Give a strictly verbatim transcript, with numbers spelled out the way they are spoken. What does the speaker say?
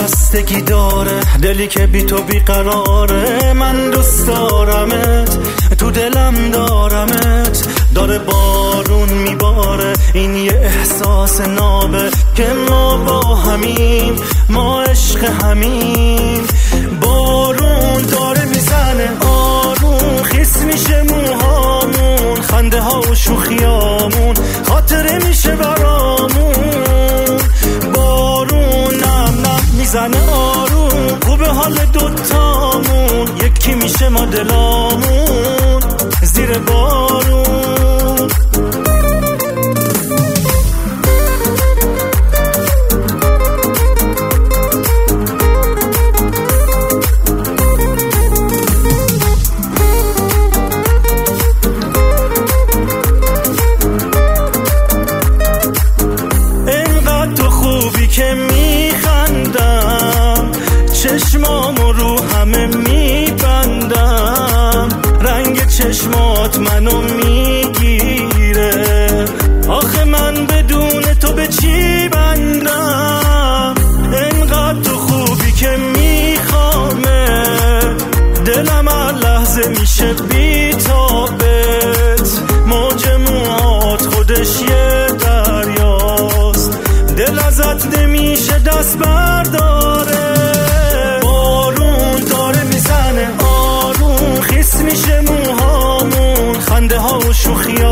بستگی داره، دلی که بی تو بیقراره. من دوست دارمت، تو دلم دارمت، داره بارون میباره. این یه احساس نابه که ما با همیم، ما عشق همیم. بارون داره میزنه آروم، خیس میشه موهامون، خنده ها و شوخیامون خاطره میشه برامون. بارون نم نم میزنه آروم، خوبه حال دوتامون، یکی میشه ما دلامون زیر بارون. که میخندم، چشمامو رو همه میبندم، رنگ چشمات منو میگیره. آخه من بدون تو به چی بندم؟ انقدر تو خوبی که میخوامه، دلم هر لحظه میشه بی‌تابت. موج موهات خودش یه دریاست، دل ازت نمیشه دست برداره. بارون داره میزنه آروم، خیس میشه موهامون، خنده ها و شوخی